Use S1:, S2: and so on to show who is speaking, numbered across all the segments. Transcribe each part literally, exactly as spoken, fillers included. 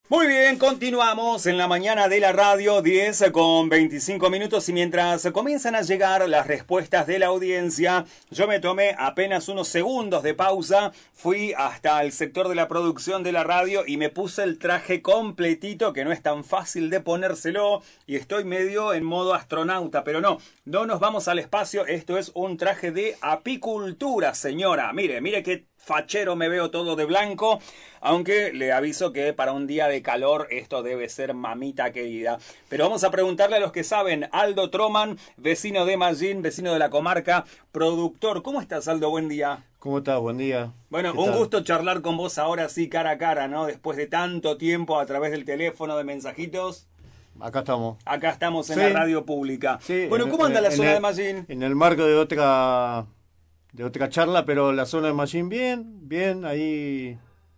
S1: Muy bien, continuamos en la mañana de la radio, diez con veinticinco minutos, y mientras comienzan a llegar las respuestas de la audiencia, yo me tomé apenas unos segundos de pausa, fui hasta el sector de la producción de la radio y me puse el traje completito, que no es tan fácil de ponérselo, y estoy medio en modo astronauta, pero no, no nos vamos al espacio, esto es un traje de apicultura, señora. Mire, mire qué fachero me veo, todo de blanco, aunque le aviso que para un día de calor esto debe ser mamita querida. Pero vamos a preguntarle a los que saben. Aldo Troman, vecino de Mallín, vecino de la comarca, productor. ¿Cómo estás, Aldo? Buen día.
S2: ¿Cómo estás? Buen día.
S1: Bueno, un gusto charlar con vos ahora sí, cara a cara, ¿no? Después de tanto tiempo a través del teléfono, de mensajitos.
S2: Acá estamos.
S1: Acá estamos en
S2: sí.
S1: la radio pública.
S2: Sí,
S1: bueno,
S2: en,
S1: ¿cómo anda
S2: en,
S1: la zona
S2: el,
S1: de Mallín?
S2: En el marco de otra de otra charla, pero la zona de Mallín bien, bien, ahí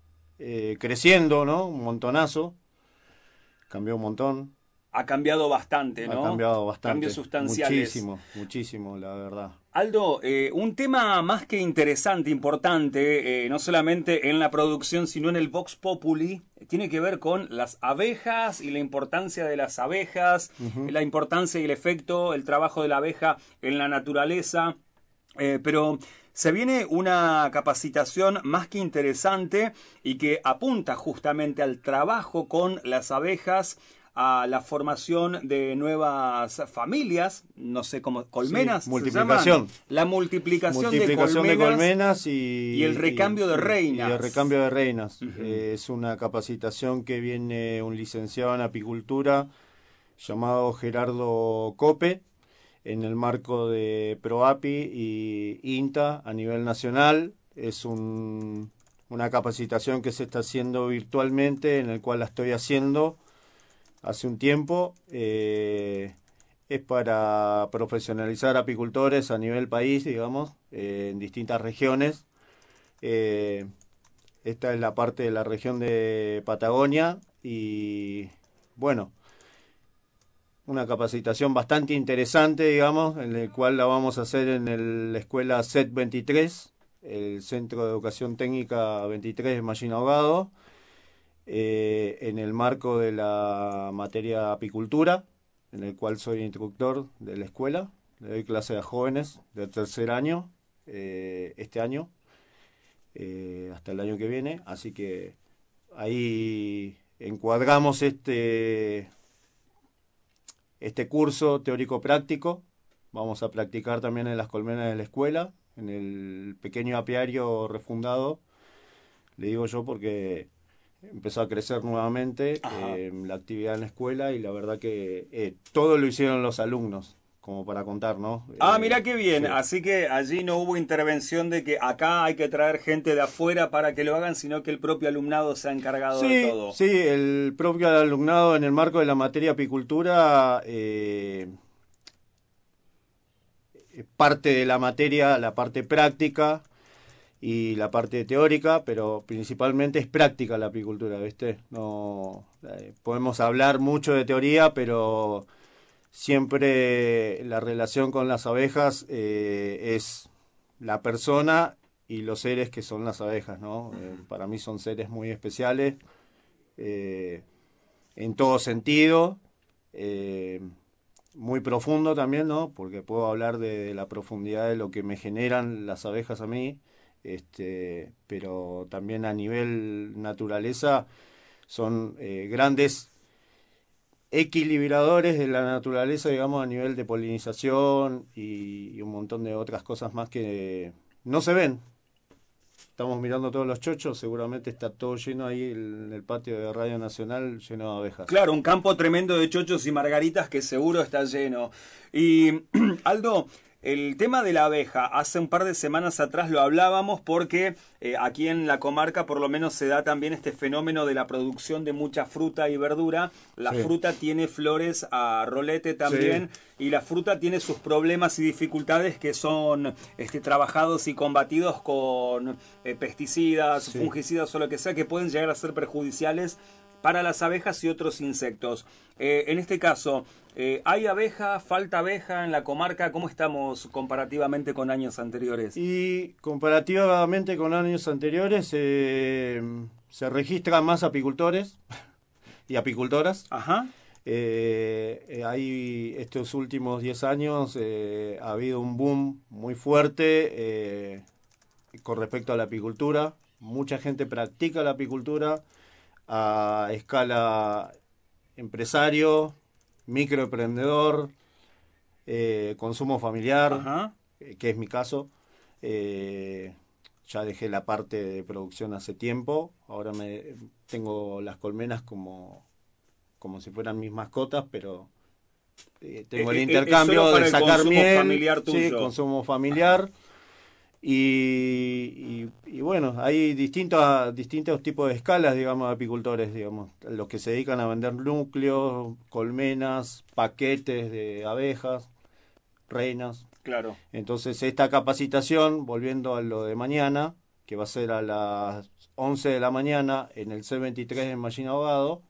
S2: eh, creciendo, ¿no? Un montonazo. Cambió un montón.
S1: Ha cambiado bastante, ¿no?
S2: Ha cambiado bastante.
S1: Cambios sustanciales.
S2: Muchísimo, muchísimo, la verdad.
S1: Aldo, eh, un tema más que interesante, importante, eh, no solamente en la producción, sino en el Vox Populi, tiene que ver con las abejas y la importancia de las abejas, uh-huh. la importancia y el efecto, el trabajo de la abeja en la naturaleza. Eh, pero se viene una capacitación más que interesante y que apunta justamente al trabajo con las abejas, a la formación de nuevas familias, no sé cómo, colmenas,
S2: sí, multiplicación.
S1: ¿se llaman? La multiplicación,
S2: multiplicación
S1: de, colmenas
S2: de colmenas y,
S1: y el recambio
S2: y,
S1: de reinas.
S2: Y el recambio de reinas.
S1: Uh-huh.
S2: Eh, es una capacitación que viene un licenciado en apicultura llamado Gerardo Cope, en el marco de ProApi y INTA a nivel nacional. Es un, una capacitación que se está haciendo virtualmente, en el cual la estoy haciendo hace un tiempo. Eh, es para profesionalizar apicultores a nivel país, digamos, eh, en distintas regiones. Eh, esta es la parte de la región de Patagonia y, bueno, una capacitación bastante interesante, digamos, en el cual la vamos a hacer en el, la escuela C E T veintitrés, el Centro de Educación Técnica veintitrés de Mallín Ahogado, eh, en el marco de la materia apicultura, en el cual soy instructor de la escuela. Le doy clase a jóvenes del tercer año, eh, este año, eh, hasta el año que viene, así que ahí encuadramos este... Este curso teórico-práctico. Vamos a practicar también en las colmenas de la escuela, en el pequeño apiario refundado, le digo yo porque empezó a crecer nuevamente eh, la actividad en la escuela, y la verdad que eh, todo lo hicieron los alumnos, como para contar, ¿no?
S1: Ah,
S2: eh,
S1: mira qué bien.
S2: Sí.
S1: Así que allí no hubo intervención de que acá hay que traer gente de afuera para que lo hagan, sino que el propio alumnado se ha encargado
S2: sí,
S1: de todo.
S2: Sí, el propio alumnado en el marco de la materia apicultura, eh, parte de la materia, la parte práctica y la parte teórica, pero principalmente es práctica la apicultura, ¿viste? No, eh, podemos hablar mucho de teoría, pero siempre la relación con las abejas eh, es la persona y los seres que son las abejas, ¿no? Eh, para mí son seres muy especiales, eh, en todo sentido, eh, muy profundo también, ¿no? Porque puedo hablar de, de la profundidad de lo que me generan las abejas a mí, este, pero también a nivel naturaleza son eh, grandes equilibradores de la naturaleza, digamos, a nivel de polinización y, y un montón de otras cosas más que no se ven. Estamos mirando todos los chochos, seguramente está todo lleno ahí en el patio de Radio Nacional, lleno de abejas.
S1: Claro, un campo tremendo de chochos y margaritas que seguro está lleno. Y Aldo, el tema de la abeja, hace un par de semanas atrás lo hablábamos porque eh, aquí en la comarca por lo menos se da también este fenómeno de la producción de mucha fruta y verdura. La sí. fruta tiene flores a rolete también, sí. y la fruta tiene sus problemas y dificultades que son este, trabajados y combatidos con eh, pesticidas, sí. fungicidas o lo que sea, que pueden llegar a ser perjudiciales para las abejas y otros insectos. Eh, en este caso, eh, ¿hay abeja, falta abeja en la comarca? ¿Cómo estamos comparativamente con años anteriores?
S2: Y comparativamente con años anteriores eh, se registran más apicultores, y apicultoras.
S1: Ajá.
S2: Eh, eh, hay estos últimos diez años eh, ha habido un boom muy fuerte eh, con respecto a la apicultura. Mucha gente practica la apicultura a escala empresario, microemprendedor, eh, consumo familiar,
S1: Ajá.
S2: eh, que es mi caso. Eh, ya dejé la parte de producción hace tiempo. Ahora me tengo las colmenas como como si fueran mis mascotas, pero eh, tengo
S1: Eh,
S2: el
S1: eh,
S2: intercambio
S1: es solo para
S2: de
S1: el
S2: sacar
S1: consumo
S2: miel,
S1: familiar tuyo.
S2: sí, consumo familiar. Y, y, y bueno, hay distintos, distintos tipos de escalas, digamos, de apicultores, digamos, los que se dedican a vender núcleos, colmenas, paquetes de abejas, reinas.
S1: Claro.
S2: Entonces, esta capacitación, volviendo a lo de mañana, que va a ser a las once de la mañana en el C veintitrés en Mallín Ahogado,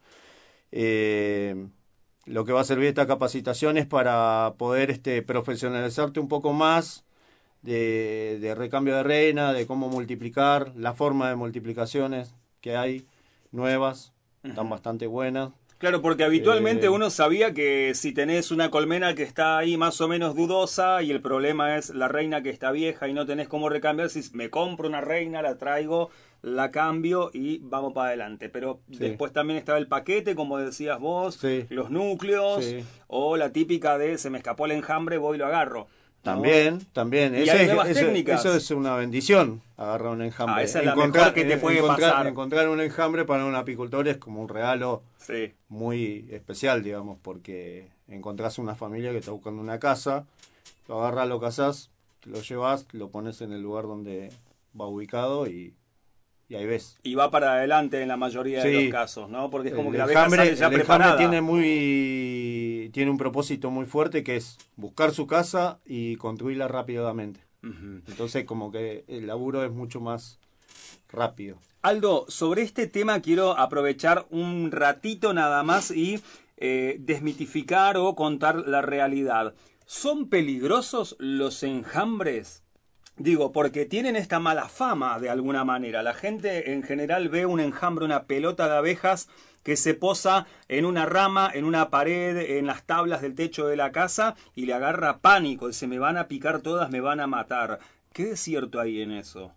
S2: eh, lo que va a servir esta capacitación es para poder este, profesionalizarte un poco más de, de recambio de reina, de cómo multiplicar, la forma de multiplicaciones que hay nuevas, uh-huh. Están bastante buenas.
S1: Claro, porque habitualmente
S2: eh,
S1: uno sabía que si tenés una colmena que está ahí más o menos dudosa y el problema es la reina que está vieja y no tenés cómo recambiar, si me compro una reina, la traigo, la cambio y vamos para adelante. Pero sí. Después también estaba el paquete, como decías vos, sí. Los núcleos, sí. O la típica de se me escapó el enjambre, voy y lo agarro.
S2: También, ¿no? También.
S1: Y
S2: eso,
S1: hay
S2: es,
S1: nuevas
S2: eso,
S1: técnicas.
S2: Eso es una bendición, agarrar un enjambre.
S1: Ah, esa es
S2: encontrar,
S1: la mejor que te puede
S2: encontrar,
S1: pasar.
S2: Encontrar un enjambre para un apicultor es como un regalo
S1: sí.
S2: Muy especial, digamos, porque encontrás una familia que está buscando una casa, lo agarras, lo cazás, lo llevas, lo pones en el lugar donde va ubicado y, y ahí ves.
S1: Y va para adelante en la mayoría
S2: sí.
S1: de los casos, ¿no? Porque es como
S2: el
S1: que la
S2: enjambre,
S1: abeja sale ya
S2: el
S1: preparada.
S2: enjambre tiene muy tiene un propósito muy fuerte que es buscar su casa y construirla rápidamente. Uh-huh. Entonces como que el laburo es mucho más rápido.
S1: Aldo, sobre este tema quiero aprovechar un ratito nada más y eh, desmitificar o contar la realidad. ¿Son peligrosos los enjambres? Digo, porque tienen esta mala fama de alguna manera. La gente en general ve un enjambre, una pelota de abejas que se posa en una rama, en una pared, en las tablas del techo de la casa y le agarra pánico. Dice, me van a picar todas, me van a matar. ¿Qué es cierto ahí en eso?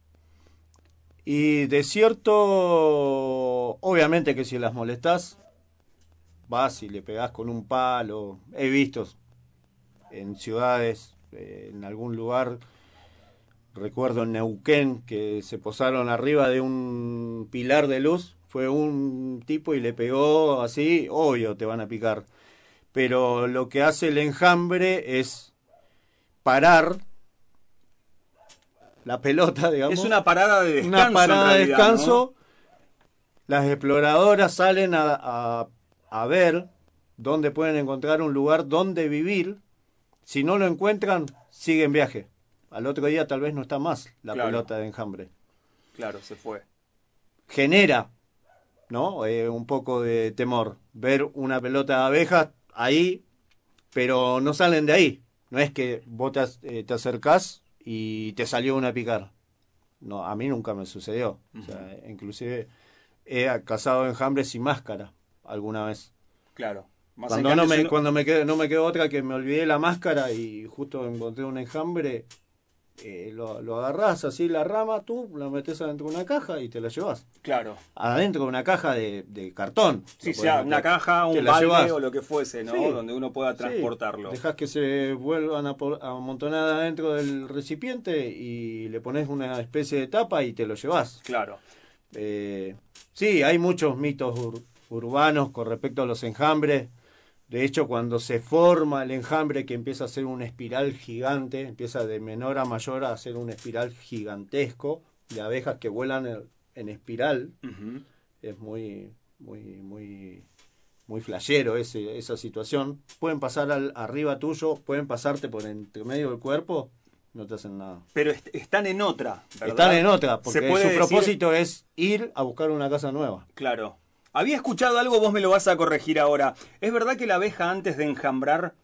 S2: Y de cierto, obviamente que si las molestás, vas y le pegás con un palo. He visto en ciudades, eh, en algún lugar, recuerdo en Neuquén, que se posaron arriba de un pilar de luz. Fue un tipo y le pegó así, obvio te van a picar. Pero lo que hace el enjambre es parar la pelota, digamos.
S1: Es una parada de descanso.
S2: Una parada
S1: en realidad,
S2: de descanso.
S1: ¿no?
S2: Las exploradoras salen a, a, a ver dónde pueden encontrar un lugar donde vivir. Si no lo encuentran, siguen viaje. Al otro día tal vez no está más la
S1: claro.
S2: pelota de enjambre.
S1: Claro, se fue.
S2: Genera, ¿no? Eh, un poco de temor. Ver una pelota de abejas ahí, pero no salen de ahí. No es que vos te, eh, te acercás y te salió una a picar. No, a mí nunca me sucedió. Uh-huh. O sea, inclusive he cazado enjambres sin máscara alguna vez.
S1: Claro.
S2: Más cuando no me, uno... cuando me quedó, no me quedó otra que me olvidé la máscara y justo encontré un enjambre, eh, lo, lo agarrás así la rama, tú la metés adentro de una caja y te la llevas.
S1: Claro.
S2: Adentro de una caja de, de cartón.
S1: Sí, sea meter. Una caja, un balde o lo que fuese, ¿no? Sí. Donde uno pueda transportarlo.
S2: Sí. Dejás que se vuelvan a, por, a amontonar adentro del recipiente y le pones una especie de tapa y te lo llevas.
S1: Claro.
S2: Eh, sí, hay muchos mitos ur, urbanos con respecto a los enjambres. De hecho, cuando se forma el enjambre, que empieza a ser una espiral gigante, empieza de menor a mayor a ser una espiral gigantesco de abejas que vuelan en, en espiral, uh-huh. Es muy, muy, muy, muy flashero ese, esa situación. Pueden pasar al, arriba tuyo, pueden pasarte por entre medio del cuerpo, no te hacen nada.
S1: Pero est- están en otra, ¿verdad?
S2: Están en otra, porque su
S1: decir...
S2: propósito es ir a buscar una casa nueva.
S1: Claro. Había escuchado algo, vos me lo vas a corregir ahora. ¿Es verdad que la abeja antes de enjambrar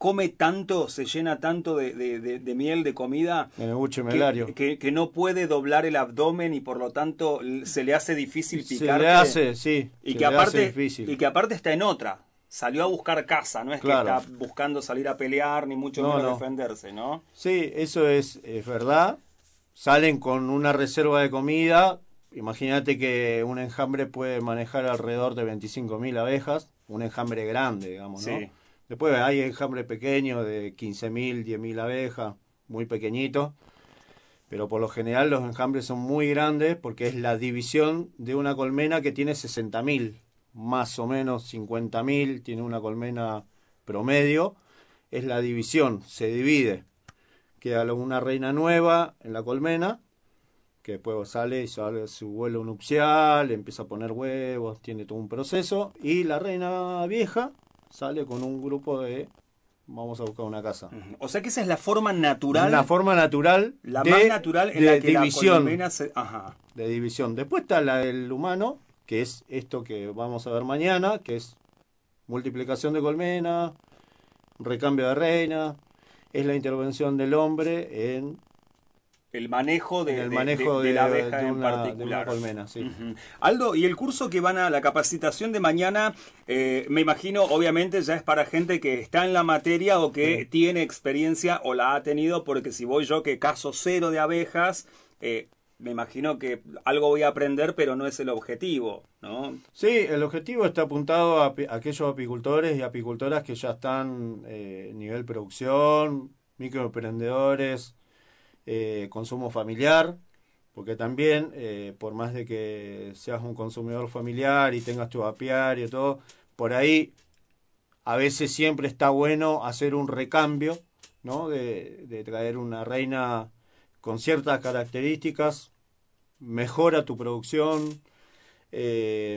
S1: come tanto, se llena tanto de, de, de, de miel, de comida,
S2: en el buche melario.
S1: Que, que, que no puede doblar el abdomen y por lo tanto se le hace difícil picar.
S2: Se le hace, sí.
S1: Y
S2: se
S1: que
S2: le
S1: aparte,
S2: hace difícil.
S1: y que aparte está en otra. Salió a buscar casa, no es
S2: Claro.
S1: que está buscando salir a pelear, ni mucho
S2: No,
S1: menos
S2: no.
S1: defenderse, ¿no?
S2: Sí, eso es, es verdad. Salen con una reserva de comida. Imagínate que un enjambre puede manejar alrededor de veinticinco mil abejas. Un enjambre grande, digamos, ¿no?
S1: Sí.
S2: Después hay enjambre pequeño de quince mil, diez mil abejas, muy pequeñito. Pero por lo general los enjambres son muy grandes porque es la división de una colmena que tiene sesenta mil, más o menos cincuenta mil, tiene una colmena promedio. Es la división, se divide. Queda una reina nueva en la colmena, que después sale y sale su vuelo nupcial, empieza a poner huevos, tiene todo un proceso. Y la reina vieja sale con un grupo de... Vamos a buscar una casa.
S1: O sea que esa es la forma natural.
S2: La forma natural
S1: La
S2: de,
S1: más natural en
S2: de
S1: la que
S2: división.
S1: la colmena se... Ajá.
S2: De división. Después está la del humano, que es esto que vamos a ver mañana, que es multiplicación de colmena, recambio de reina, es la intervención del hombre en
S1: el manejo de,
S2: el
S1: de-
S2: manejo
S1: de- de
S2: de,
S1: la abeja
S2: de
S1: en
S2: una, de
S1: particular.
S2: una colmena, sí.
S1: Ujú. Aldo, y el curso que van a la capacitación de mañana, eh, me imagino, obviamente ya es para gente que está en la materia o que
S2: Sí.
S1: tiene experiencia o la ha tenido, porque si voy yo que caso cero de abejas, eh, me imagino que algo voy a aprender, pero no es el objetivo, ¿no?
S2: Sí, el objetivo está apuntado a, api- a aquellos apicultores y apicultoras que ya están eh, en nivel producción, microemprendedores, eh, consumo familiar, porque también, eh, por más de que seas un consumidor familiar y tengas tu apiario y todo, por ahí a veces siempre está bueno hacer un recambio, ¿no? De, de traer una reina con ciertas características, mejora tu producción, eh,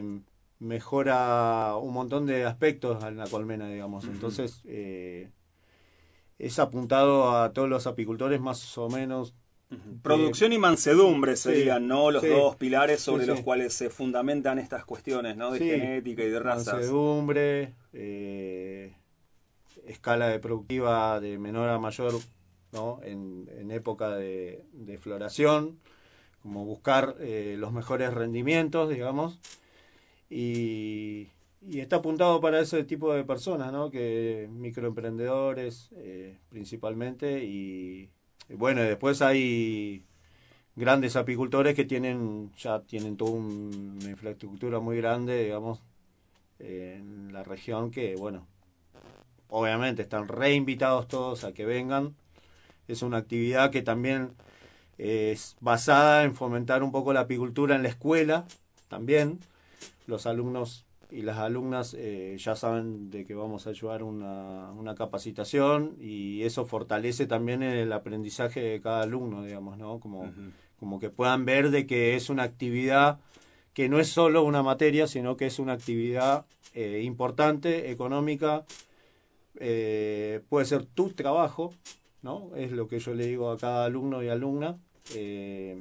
S2: mejora un montón de aspectos en la colmena, digamos. Entonces, eh, es apuntado a todos los apicultores más o menos.
S1: Producción y mansedumbre
S2: Sí,
S1: serían, ¿no? Los
S2: sí,
S1: dos pilares sobre
S2: sí,
S1: los
S2: sí.
S1: cuales se fundamentan estas cuestiones, ¿no? De
S2: Sí,
S1: genética y de razas.
S2: mansedumbre, eh, escala de productiva de menor a mayor, ¿no? En, en época de, de floración, como buscar eh, los mejores rendimientos, digamos, y, y está apuntado para ese tipo de personas, ¿no? Que microemprendedores eh, principalmente, y, y bueno, después hay grandes apicultores que tienen ya tienen toda un- una infraestructura muy grande, digamos, en la región, que bueno, obviamente están reinvitados todos a que vengan. Es una actividad que también es basada en fomentar un poco la apicultura en la escuela también. Los alumnos y las alumnas eh, ya saben de que vamos a llevar una, una capacitación, y eso fortalece también el aprendizaje de cada alumno, digamos, ¿no? Como,
S1: Ujú.
S2: como que puedan ver de que es una actividad que no es solo una materia, sino que es una actividad eh, importante, económica, eh, puede ser tu trabajo, ¿no? Es lo que yo le digo a cada alumno y alumna, eh,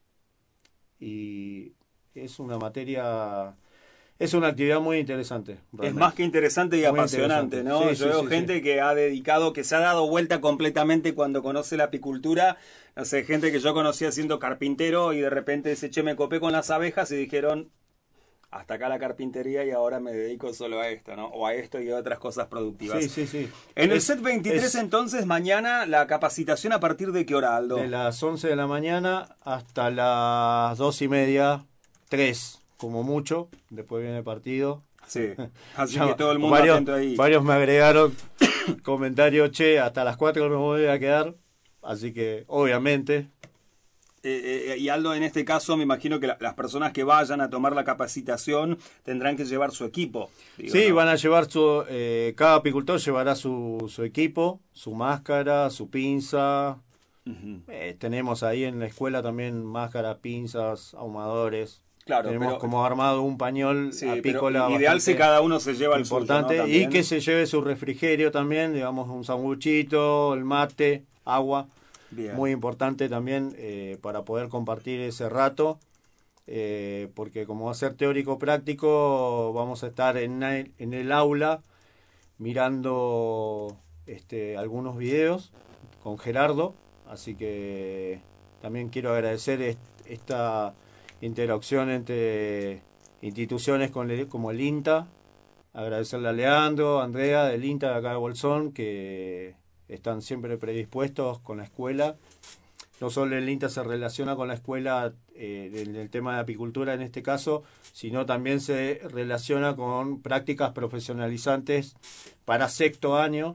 S2: y es una materia, es una actividad muy interesante.
S1: Es
S2: realmente.
S1: más que interesante y
S2: Muy
S1: apasionante,
S2: interesante.
S1: ¿no?
S2: Sí,
S1: Yo
S2: sí,
S1: veo
S2: sí,
S1: gente
S2: sí.
S1: que ha dedicado, que se ha dado vuelta completamente cuando conoce la apicultura. No sé, gente que yo conocía siendo carpintero y de repente dice, che, me copé con las abejas y dijeron, hasta acá la carpintería y ahora me dedico solo a esto, ¿no? O a esto y a otras cosas productivas.
S2: Sí, sí, sí.
S1: En el
S2: Es-
S1: set veintitrés,
S2: es
S1: entonces, mañana, la capacitación a partir de qué hora, Aldo?
S2: de las once de la mañana hasta las dos y media, tres como mucho. Después viene el partido.
S1: Sí, así
S2: Ya,
S1: que todo el mundo
S2: varios,
S1: atento ahí.
S2: varios me agregaron comentarios, che, hasta las cuatro me voy a quedar. Así que, obviamente,
S1: Eh, eh, y Aldo, en este caso, me imagino que la- las personas que vayan a tomar la capacitación tendrán que llevar su equipo. digo,
S2: sí,
S1: ¿no?
S2: van a llevar su... Eh, cada apicultor llevará su, su equipo, su máscara, su pinza.
S1: Ujú.
S2: Eh, tenemos ahí en la escuela también máscaras, pinzas, ahumadores.
S1: Claro,
S2: tenemos
S1: pero-
S2: como armado un pañol
S1: Sí, pero
S2: apícola
S1: ideal si
S2: bastante
S1: cada uno se lleva el
S2: importante,
S1: suyo, ¿no?
S2: y
S1: También.
S2: que se lleve su refrigerio también, digamos, un sanguchito, el mate, agua.
S1: Bien.
S2: Muy importante también eh, para poder compartir ese rato, eh, porque como va a ser teórico práctico, vamos a estar en, el- en el aula mirando este, algunos videos con Gerardo, así que también quiero agradecer est esta interacción entre instituciones con el, como el INTA, agradecerle a Leandro, a Andrea del INTA de acá de Bolsón, que están siempre predispuestos con la escuela. No solo el INTA se relaciona con la escuela eh, en el tema de apicultura en este caso, sino también se relaciona con prácticas profesionalizantes para sexto año,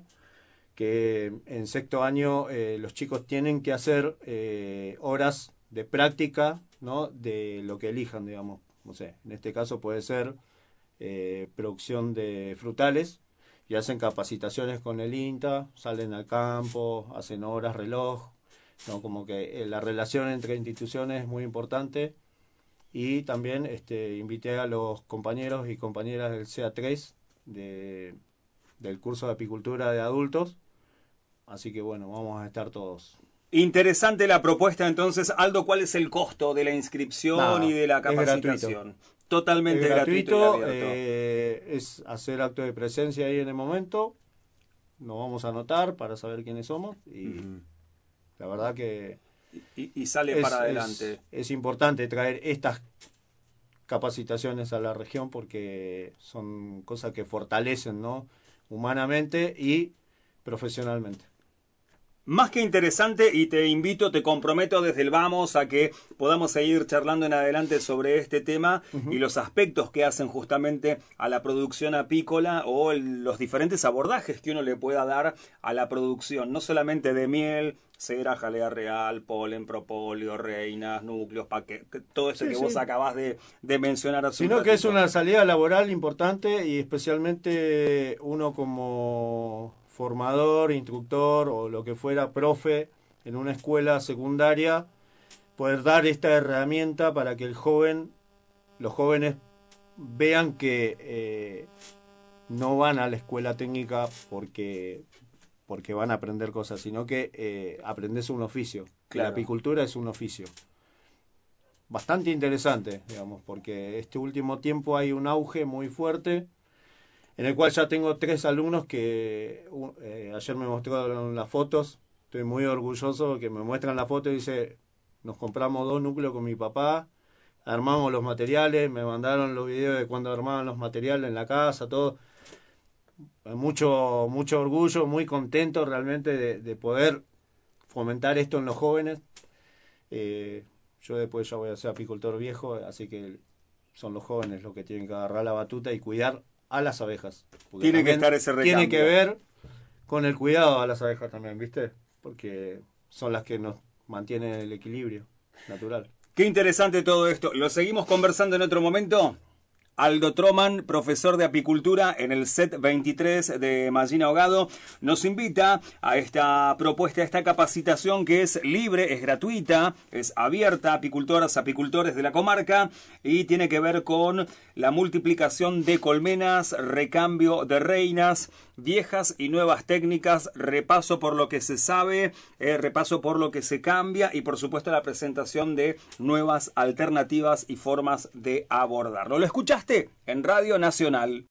S2: que en sexto año eh, los chicos tienen que hacer eh, horas de práctica, ¿no?, de lo que elijan, digamos. No sé, en este caso puede ser eh, producción de frutales, y hacen capacitaciones con el INTA, salen al campo, hacen horas reloj, ¿no? Como que eh, la relación entre instituciones es muy importante. Y también este, invité a los compañeros y compañeras del C A tres de, del curso de apicultura de adultos, así que bueno, vamos a estar todos.
S1: Interesante la propuesta. Entonces, Aldo, ¿cuál es el costo de la inscripción
S2: Nada,
S1: y de la capacitación?
S2: es gratuito.
S1: Totalmente
S2: es gratuito,
S1: gratuito y abierto.
S2: Eh, es hacer acto de presencia ahí en el momento, nos vamos a anotar para saber quiénes somos y uh-huh. la verdad que
S1: y, y sale
S2: es,
S1: para adelante.
S2: Es, es importante traer estas capacitaciones a la región porque son cosas que fortalecen, ¿no?, humanamente y profesionalmente.
S1: Más que interesante, y te invito, te comprometo desde el vamos a que podamos seguir charlando en adelante sobre este tema uh-huh. y los aspectos que hacen justamente a la producción apícola o el, los diferentes abordajes que uno le pueda dar a la producción, no solamente de miel, cera, jalea real, polen, propóleo, reinas, núcleos, paquete, todo eso sí, que sí. vos acabás de, de mencionar hace un
S2: Sino
S1: ratito.
S2: Que es una salida laboral importante y especialmente uno como formador, instructor o lo que fuera, profe en una escuela secundaria, poder dar esta herramienta para que el joven, los jóvenes vean que eh, no van a la escuela técnica porque, porque van a aprender cosas, sino que eh, aprendes un oficio. Claro. La apicultura es un oficio. Bastante interesante, digamos, porque este último tiempo hay un auge muy fuerte, en el cual ya tengo tres alumnos que eh, ayer me mostraron las fotos. Estoy muy orgulloso que me muestran la foto y dice, nos compramos dos núcleos con mi papá, armamos los materiales, me mandaron los videos de cuando armaban los materiales en la casa, todo. Mucho, mucho orgullo, muy contento realmente de, de poder fomentar esto en los jóvenes. Eh, yo después ya voy a ser apicultor viejo, así que son los jóvenes los que tienen que agarrar la batuta y cuidar a las abejas.
S1: Tiene que estar ese recambio.
S2: Tiene que ver con el cuidado a las abejas también, ¿viste? Porque son las que nos mantienen el equilibrio natural.
S1: Qué interesante todo esto. ¿Lo seguimos conversando en otro momento? Aldo Troman, profesor de apicultura en el C E T veintitrés de Mallín Ahogado, nos invita a esta propuesta, a esta capacitación que es libre, es gratuita, es abierta a apicultoras, apicultores de la comarca y tiene que ver con la multiplicación de colmenas, recambio de reinas, viejas y nuevas técnicas, repaso por lo que se sabe, eh, repaso por lo que se cambia y por supuesto la presentación de nuevas alternativas y formas de abordarlo. ¿Lo escuchaste? En Radio Nacional.